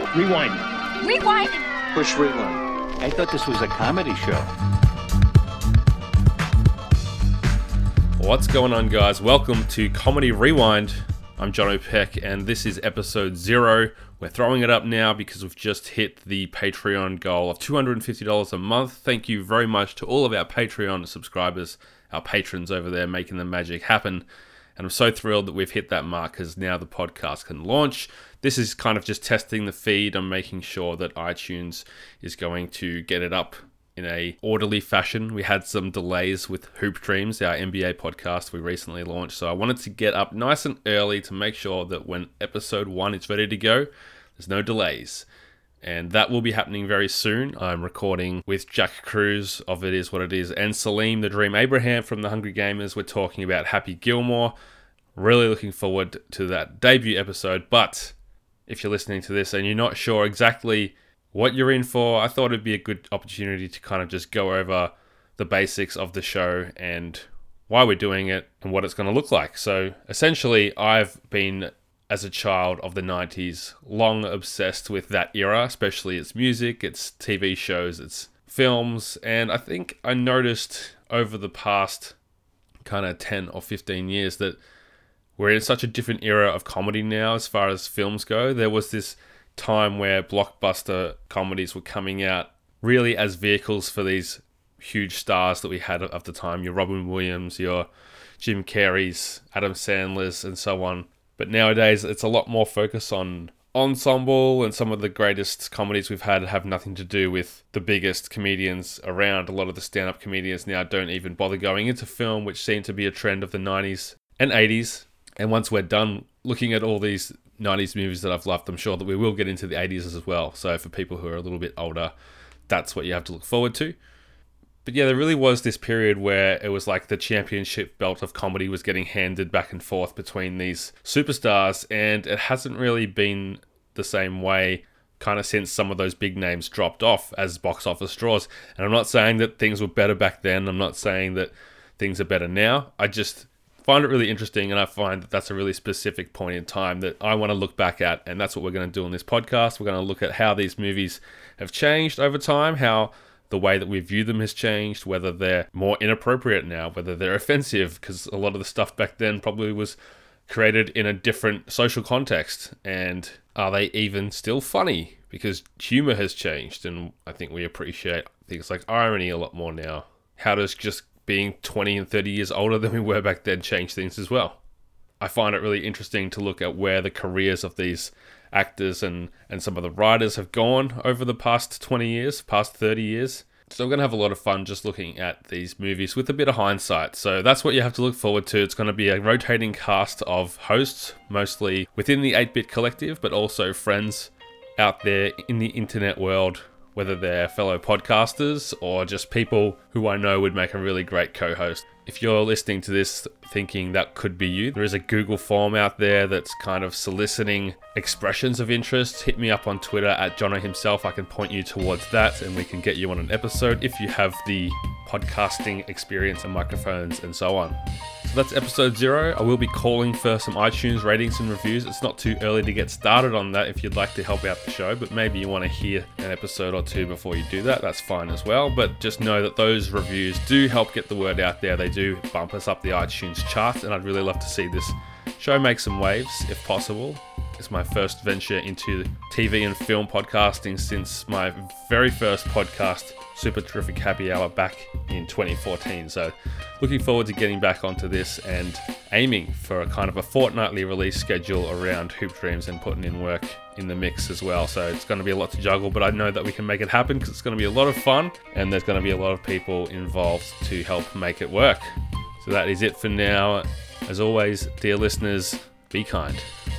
Rewind. Rewind? Push rewind. I thought this was a comedy show. What's going on, guys? Welcome to Comedy Rewind. I'm John O'Peck, and this is episode 0. We're throwing it up now because we've just hit the Patreon goal of $250 a month. Thank you very much to all of our Patreon subscribers, our patrons over there making the magic happen. And I'm so thrilled that we've hit that mark because now the podcast can launch. This is kind of just testing the feed. I'm making sure that iTunes is going to get it up in a orderly fashion. We had some delays with Hoop Dreams, our NBA podcast we recently launched. So I wanted to get up nice and early to make sure that when episode 1 is ready to go, there's no delays. And that will be happening very soon. I'm recording with Jack Cruz of It Is What It Is and Salim, the Dream Abraham from the Hungry Gamers. We're talking about Happy Gilmore. Really looking forward to that debut episode. But if you're listening to this and you're not sure exactly what you're in for, I thought it'd be a good opportunity to kind of just go over the basics of the show and why we're doing it and what it's going to look like. So essentially, I've been, as a child of the 90s, long obsessed with that era, especially its music, its TV shows, its films. And I think I noticed over the past kind of 10 or 15 years that we're in such a different era of comedy now as far as films go. There was this time where blockbuster comedies were coming out really as vehicles for these huge stars that we had at the time, your Robin Williams, your Jim Carreys, Adam Sandlers, and so on. But nowadays, it's a lot more focus on ensemble, and some of the greatest comedies we've had have nothing to do with the biggest comedians around. A lot of the stand-up comedians now don't even bother going into film, which seemed to be a trend of the 90s and 80s. And once we're done looking at all these 90s movies that I've loved, I'm sure that we will get into the 80s as well. So for people who are a little bit older, that's what you have to look forward to. But yeah, there really was this period where it was like the championship belt of comedy was getting handed back and forth between these superstars, and it hasn't really been the same way kind of since some of those big names dropped off as box office draws. And I'm not saying that things were better back then. I'm not saying that things are better now. I just find it really interesting, and I find that that's a really specific point in time that I want to look back at, and that's what we're going to do on this podcast. We're going to look at how these movies have changed over time, how the way that we view them has changed, whether they're more inappropriate now, whether they're offensive, because a lot of the stuff back then probably was created in a different social context, and are they even still funny? Because humor has changed, and I think we appreciate things like irony a lot more now. How does just being 20 and 30 years older than we were back then change things as well? I find it really interesting to look at where the careers of these actors and some of the writers have gone over the past 20 years, past 30 years. So we're going to have a lot of fun just looking at these movies with a bit of hindsight. So that's what you have to look forward to. It's going to be a rotating cast of hosts, mostly within the 8-Bit Collective, but also friends out there in the internet world, whether they're fellow podcasters or just people who I know would make a really great co-host. If you're listening to this thinking that could be you, there is a Google form out there that's kind of soliciting expressions of interest. Hit me up on Twitter at Jono himself. I can point you towards that and we can get you on an episode if you have the podcasting experience and microphones and so on. So that's episode 0. I will be calling for some iTunes ratings and reviews. It's not too early to get started on that if you'd like to help out the show, but maybe you want to hear an episode or two before you do that. That's fine as well, but just know that those reviews do help get the word out there. They do bump us up the iTunes chart, and I'd really love to see this show make some waves if possible. It's my first venture into TV and film podcasting since my very first podcast, Super Terrific Happy Hour, back in 2014. So looking forward to getting back onto this and aiming for a kind of a fortnightly release schedule around Hoop Dreams and putting in work in the mix as well. So it's going to be a lot to juggle, but I know that we can make it happen because it's going to be a lot of fun and there's going to be a lot of people involved to help make it work. So that is it for now. As always, dear listeners, be kind.